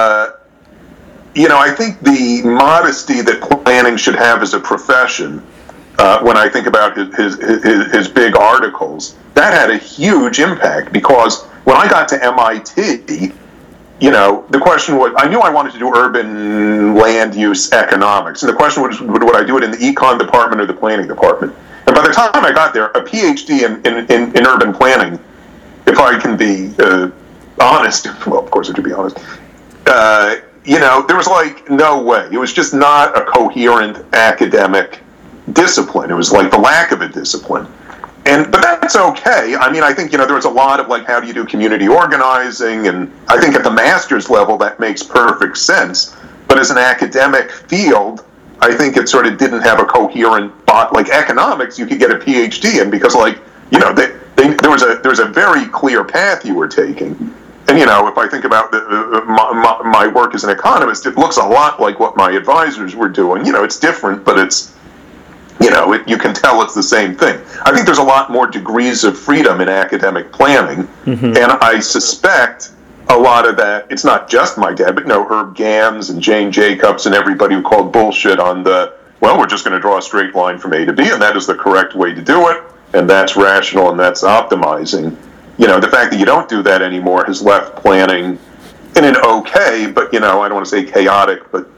I think the modesty that planning should have as a profession, when I think about his big articles, that had a huge impact, because when I got to MIT, the question was, I knew I wanted to do urban land use economics, and the question was, would I do it in the econ department or the planning department? And by the time I got there, a PhD in urban planning, if I can be honest, well, of course I should be honest, there was like no way. It was just not a coherent academic discipline. It was like the lack of a discipline. But that's okay. I think, there was a lot of like, how do you do community organizing? And I think at the master's level, that makes perfect sense. But as an academic field, I think it sort of didn't have a coherent, like economics, you could get a PhD in because there was a very clear path you were taking. And, if I think about my work as an economist, it looks a lot like what my advisors were doing. It's different, but it's, you can tell it's the same thing. I think there's a lot more degrees of freedom in academic planning, and I suspect a lot of that, it's not just my dad, but Herb Gams and Jane Jacobs and everybody who called bullshit on we're just going to draw a straight line from A to B, and that is the correct way to do it, and that's rational, and that's optimizing. The fact that you don't do that anymore has left planning in an okay, but, I don't want to say chaotic, but,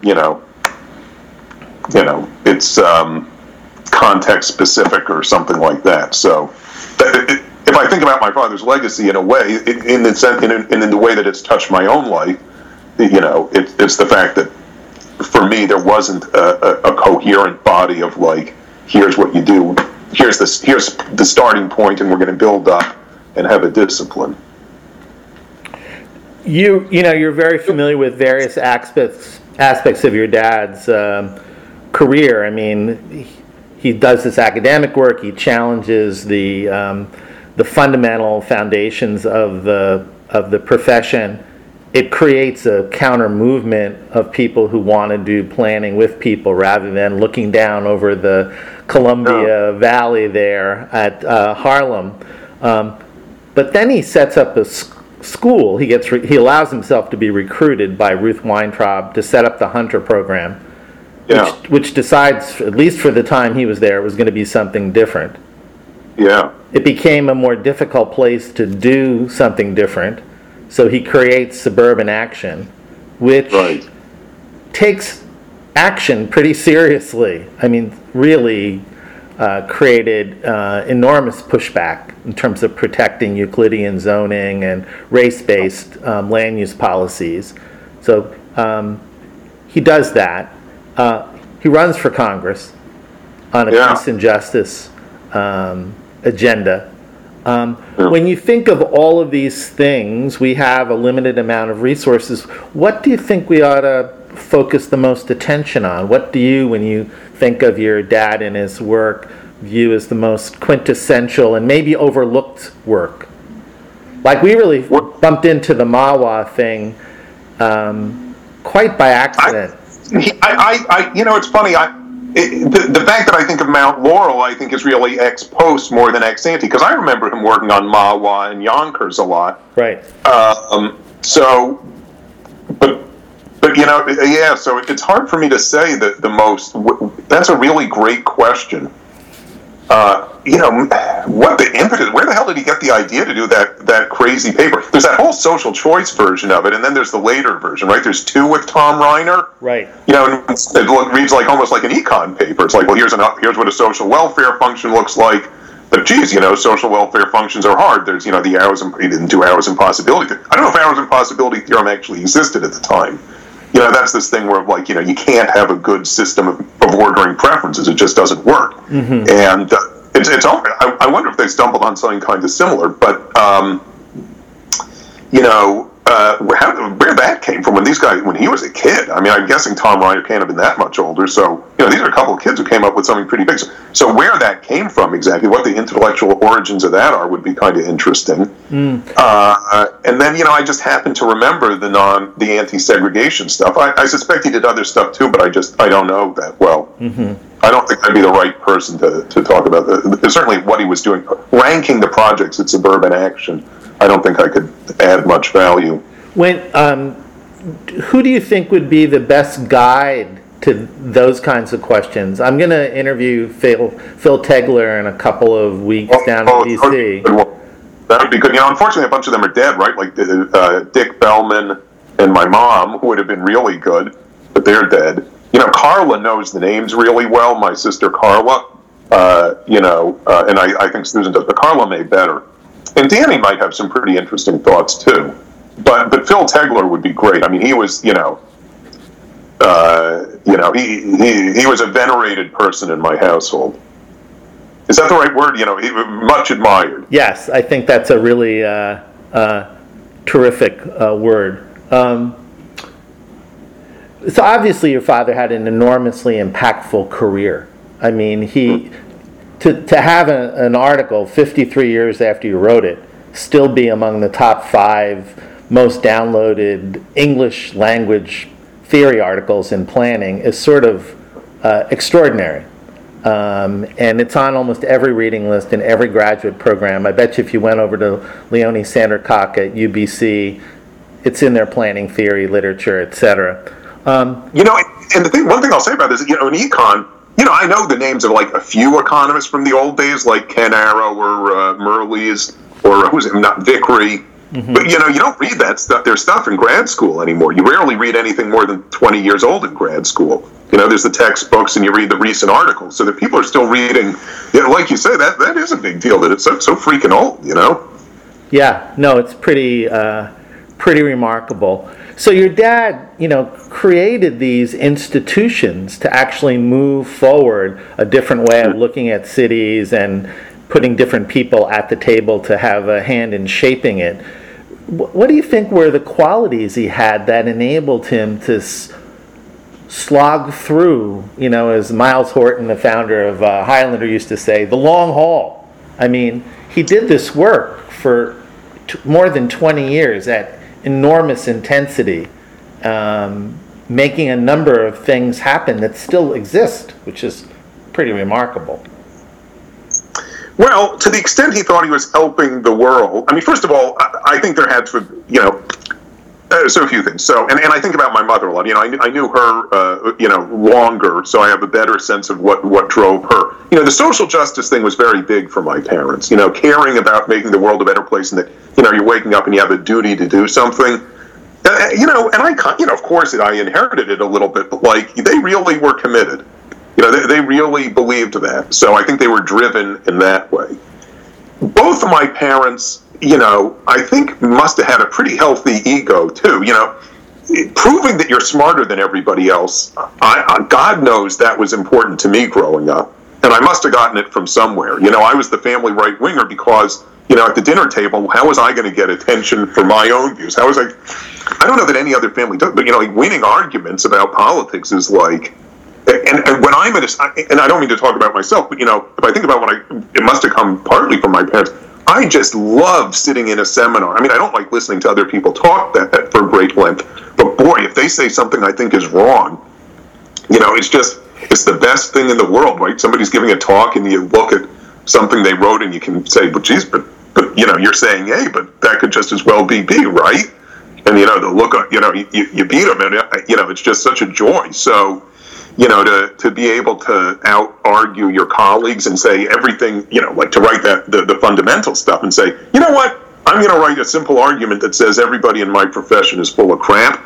it's context specific or something like that. So if I think about my father's legacy in a way, in the way that it's touched my own life, it's the fact that for me there wasn't a coherent body of like, here's what you do, here's the starting point, and we're going to build up and have a discipline. You're very familiar with various aspects of your dad's career. He does this academic work. He challenges the fundamental foundations of the profession. It creates a counter movement of people who want to do planning with people rather than looking down over the Columbia Valley there at Harlem. But then he sets up a school. He allows himself to be recruited by Ruth Weintraub to set up the Hunter program. Yeah. Which decides, at least for the time he was there, it was going to be something different. Yeah. It became a more difficult place to do something different, so he creates Suburban Action, which takes action pretty seriously. Really created enormous pushback in terms of protecting Euclidean zoning and race-based land use policies. So he does that. He runs for Congress on a peace and justice agenda. When you think of all of these things, we have a limited amount of resources. What do you think we ought to focus the most attention on? What do you, when you think of your dad and his work, view as the most quintessential and maybe overlooked work? Like, we really bumped into the Mawa thing quite by accident. It's funny. The fact that I think of Mount Laurel, I think, is really ex post more than ex ante, because I remember him working on Mawa and Yonkers a lot. Right. So it's hard for me to say that the most. That's a really great question. What the impetus? Where the hell did he get the idea to do that crazy paper? there's that whole social choice version of it, and then there's the later version, right? There's two with Tom Reiner. Right. And it reads like almost like an econ paper. It's like, well, here's what a social welfare function looks like. But geez, social welfare functions are hard. There's, the he didn't do Hours Impossibility. I don't know if Hours Impossibility theorem actually existed at the time. That's this thing where, like, you can't have a good system of ordering preferences. It just doesn't work. Mm-hmm. And I wonder if they stumbled on something kind of similar. But, where that came from when he was a kid. I mean, I'm guessing Tom Reiner can't have been that much older. So, these are a couple of kids who came up with something pretty big. So where that came from exactly, what the intellectual origins of that are, would be kind of interesting. Mm. And then, I just happened to remember the anti-segregation stuff. I suspect he did other stuff too, but I don't know that well. Mm-hmm. I don't think I'd be the right person to talk about certainly what he was doing. Ranking the projects at Suburban Action, I don't think I could add much value. Who do you think would be the best guide to those kinds of questions? I'm going to interview Phil Tegler in a couple of weeks down in D.C. That would be good. Unfortunately, a bunch of them are dead, right? Like Dick Bellman and my mom, who would have been really good, but they're dead. Carla knows the names really well, my sister Carla, and I think Susan does, but Carla may better. And Danny might have some pretty interesting thoughts too. But Phil Tegler would be great. I mean, he was, he was a venerated person in my household. Is that the right word? Much admired. Yes, I think that's a really terrific word. So obviously your father had an enormously impactful career. I mean, to have an article 53 years after you wrote it still be among the top 5 most downloaded English language theory articles in planning is sort of extraordinary. And it's on almost every reading list in every graduate program. I bet you if you went over to Leonie Sandercock at UBC, it's in their planning theory, literature, etc. And one thing I'll say about this, in econ, I know the names of like a few economists from the old days, like Ken Arrow or Merles or Vickery. Mm-hmm. But, you don't read that stuff. There's stuff in grad school anymore. You rarely read anything more than 20 years old in grad school. There's the textbooks and you read the recent articles. So that people are still reading, like you say, that is a big deal that it's so freaking old, Yeah, no, it's pretty remarkable. So your dad, created these institutions to actually move forward a different way of looking at cities and putting different people at the table to have a hand in shaping it. What do you think were the qualities he had that enabled him to slog through, as Miles Horton, the founder of Highlander, used to say, the long haul? I mean, he did this work for more than 20 years at enormous intensity, making a number of things happen that still exist, which is pretty remarkable. Well, to the extent he thought he was helping the world, I mean, first of all, I think there had to, so a few things. So, and I think about my mother a lot. I knew her, longer, so I have a better sense of what drove her. The social justice thing was very big for my parents. Caring about making the world a better place, and that you're waking up and you have a duty to do something. And I, of course, I inherited it a little bit, but like they really were committed. They really believed that. So I think they were driven in that way. Both of my parents, I think must have had a pretty healthy ego too. Proving that you're smarter than everybody else, God knows that was important to me growing up. And I must have gotten it from somewhere. I was the family right-winger because, at the dinner table, how was I going to get attention for my own views? I don't know that any other family does, but, winning arguments about politics is like, and when I'm and I don't mean to talk about myself, but, if I think about it must have come partly from my parents. I just love sitting in a seminar. I mean, I don't like listening to other people talk that for great length, but boy, if they say something I think is wrong, it's the best thing in the world, right? Somebody's giving a talk and you look at something they wrote and you can say, but geez, but you're saying A, but that could just as well be B, right? And, the look, you beat them and, it's just such a joy. So, to be able to out-argue your colleagues and say everything, like to write the fundamental stuff and say, you know what, I'm going to write a simple argument that says everybody in my profession is full of crap.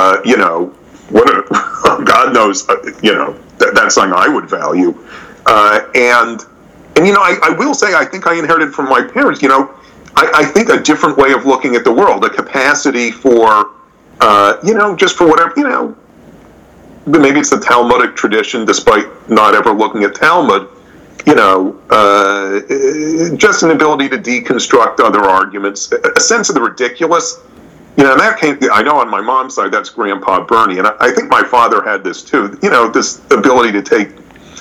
God knows, that's something I would value. And I will say, I think I inherited from my parents, I think a different way of looking at the world, a capacity for, just for whatever, maybe it's the Talmudic tradition, despite not ever looking at Talmud, just an ability to deconstruct other arguments, a sense of the ridiculous. And that came, I know on my mom's side, that's Grandpa Bernie. And I think my father had this too, this ability to take,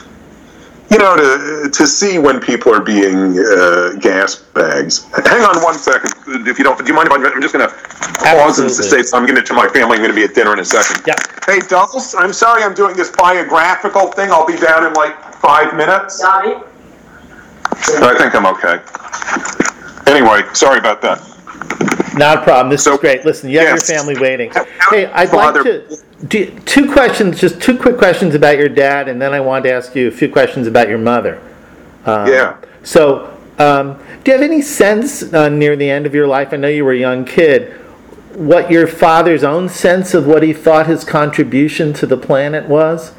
to see when people are being gas bags. Hang on one second, if you don't, do you mind if I'm just going to pause and say, I'm going to tell my family I'm going to be at dinner in a second. Yeah. Hey, Dulce, I'm sorry I'm doing this biographical thing. I'll be down in like 5 minutes. Sorry. I think I'm okay. Anyway, sorry about that. Not a problem. This is great. Listen, you have your family waiting. Hey, I'd like to do two questions, just two quick questions about your dad, and then I wanted to ask you a few questions about your mother. So, do you have any sense near the end of your life, I know you were a young kid, what your father's own sense of what he thought his contribution to the planet was?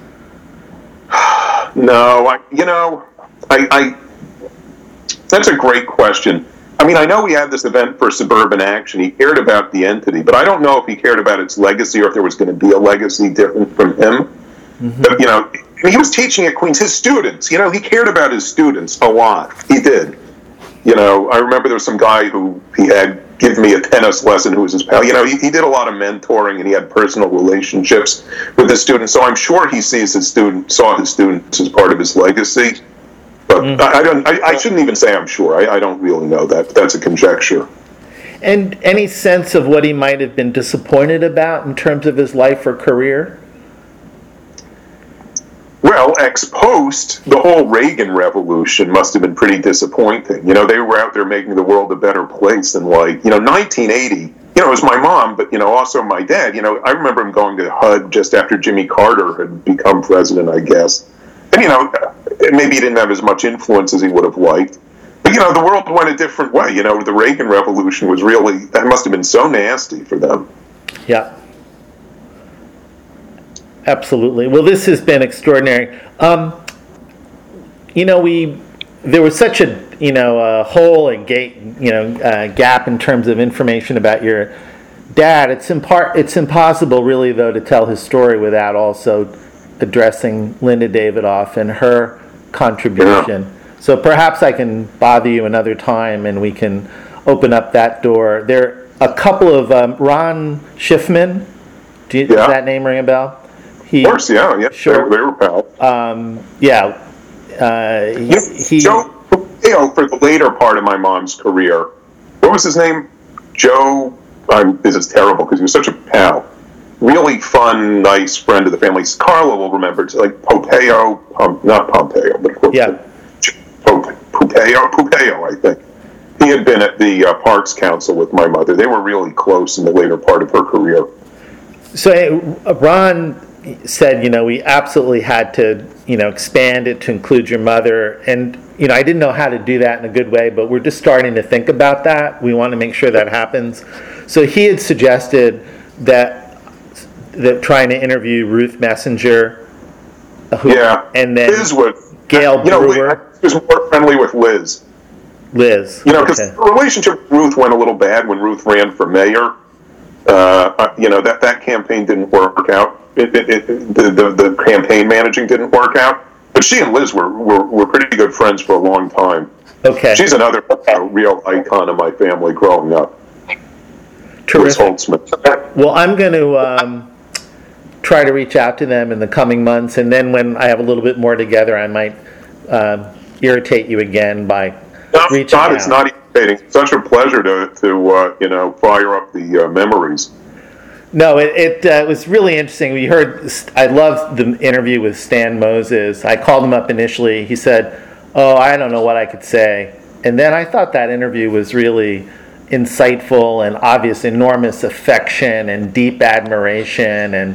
No, that's a great question. I mean, I know we had this event for Suburban Action. He cared about the entity, but I don't know if he cared about its legacy or if there was going to be a legacy different from him. Mm-hmm. But, he was teaching at Queens, his students, he cared about his students a lot. He did. I remember there was some guy who he had give me a tennis lesson who was his pal. He did a lot of mentoring and he had personal relationships with his students. So I'm sure he saw his students as part of his legacy. But I shouldn't even say I'm sure. I don't really know that. That's a conjecture. And any sense of what he might have been disappointed about in terms of his life or career? Well, ex post, the whole Reagan Revolution must have been pretty disappointing. They were out there making the world a better place. And 1980, it was my mom, but, also my dad. I remember him going to HUD just after Jimmy Carter had become president, I guess. And, maybe he didn't have as much influence as he would have liked. But, the world went a different way. The Reagan Revolution was that must have been so nasty for them. Yeah. Absolutely. Well, this has been extraordinary. There was such a hole and gap in terms of information about your dad. It's impossible, really, though, to tell his story without also addressing Linda Davidoff and her contribution. Yeah. So perhaps I can bother you another time, and we can open up that door. There are a couple of Ron Schiffman. Does that name ring a bell? Of course, yeah. Sure. They were pals. Joe Pompeo, for the later part of my mom's career, what was his name? Joe, this is terrible because he was such a pal. Really fun, nice friend of the family. Carla will remember. It's like Pompeo, not Pompeo, but Pompeo, I think. He had been at the Parks Council with my mother. They were really close in the later part of her career. So Ron said, we absolutely had to, expand it to include your mother. And, I didn't know how to do that in a good way, but we're just starting to think about that. We want to make sure that happens. So he had suggested that trying to interview Ruth Messenger, and then Liz was, Gail Brewer. He was more friendly with Liz. Because the relationship with Ruth went a little bad when Ruth ran for mayor. That campaign didn't work out. The campaign managing didn't work out. But she and Liz were pretty good friends for a long time. Okay. She's another real icon of my family growing up. Terrific. Liz Holtzman. Well, I'm going to try to reach out to them in the coming months, and then when I have a little bit more together, I might irritate you again by reaching out. It's not irritating. It's such a pleasure to fire up the memories. No, it was really interesting. I loved the interview with Stan Moses. I called him up initially. He said, I don't know what I could say. And then I thought that interview was really insightful and obvious, enormous affection and deep admiration. And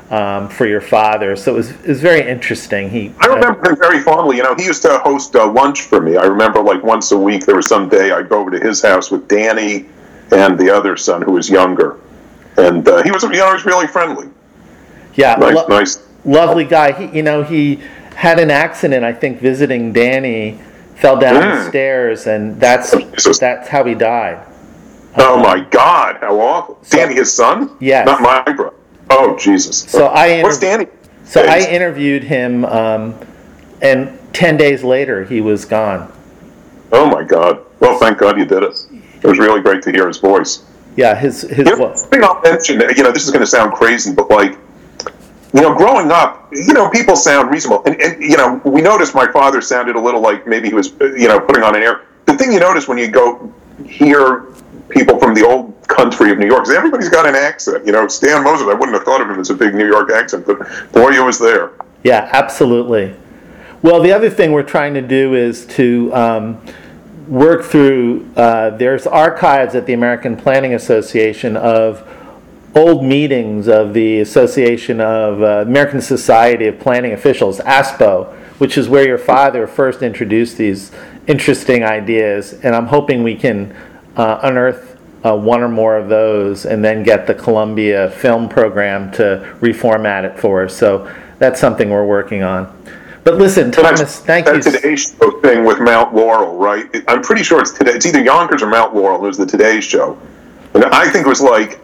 for your father. So it was very interesting. I remember him very fondly. You know, he used to host lunch for me. I remember like once a week there was some day I'd go over to his house with Danny and the other son who was younger. And he was, he was really friendly. Yeah, nice. Lovely guy. He had an accident, I think, visiting Danny, fell down the stairs, and that's how he died. Oh my God, how awful. Danny, his son? Yes. Not my brother. Oh, Jesus. What's Danny? So I interviewed him, and 10 days later, he was gone. Oh my God. Well, thank God you did it. It was really great to hear his voice. Yeah, his thing I'll mention, this is going to sound crazy, but growing up, people sound reasonable. And we noticed my father sounded a little like maybe he was, putting on an air. The thing you notice when you go hear people from the old country of New York is everybody's got an accent. Stan Moses, I wouldn't have thought of him as a big New York accent, but boy, he was there. Yeah, absolutely. Well, the other thing we're trying to do is to work through, there's archives at the American Planning Association of old meetings of the Association of American Society of Planning Officials, ASPO, which is where your father first introduced these interesting ideas, and I'm hoping we can unearth one or more of those and then get the Columbia Film Program to reformat it for us. So that's something we're working on. But listen, Thomas, thank you. That Today Show thing with Mount Laurel, right? I'm pretty sure it's today. It's either Yonkers or Mount Laurel. It was the Today Show. And I think it was like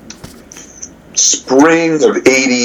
spring of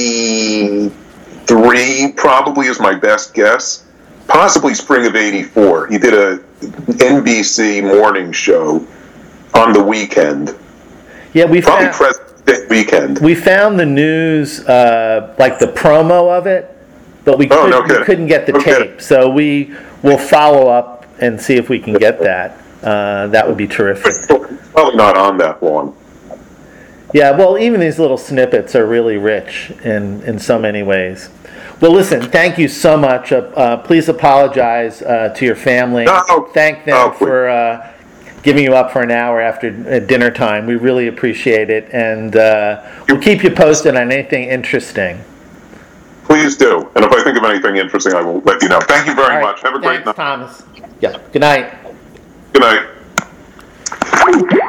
'83, probably is my best guess. Possibly spring of '84. He did a NBC morning show on the weekend. Yeah, probably President's Day weekend. We found the news, like the promo of it, but we couldn't get the tape. So we will follow up and see if we can get that. That would be terrific. Probably not on that long. Yeah, well, even these little snippets are really rich in so many ways. Well, listen, thank you so much. Please apologize to your family. No, thank them for giving you up for an hour after dinner time. We really appreciate it, and we'll keep you posted on anything interesting. Please do. And if I think of anything interesting, I will let you know. Thank you very much. Have a great night. Thanks, Thomas. Yeah. Good night. Good night.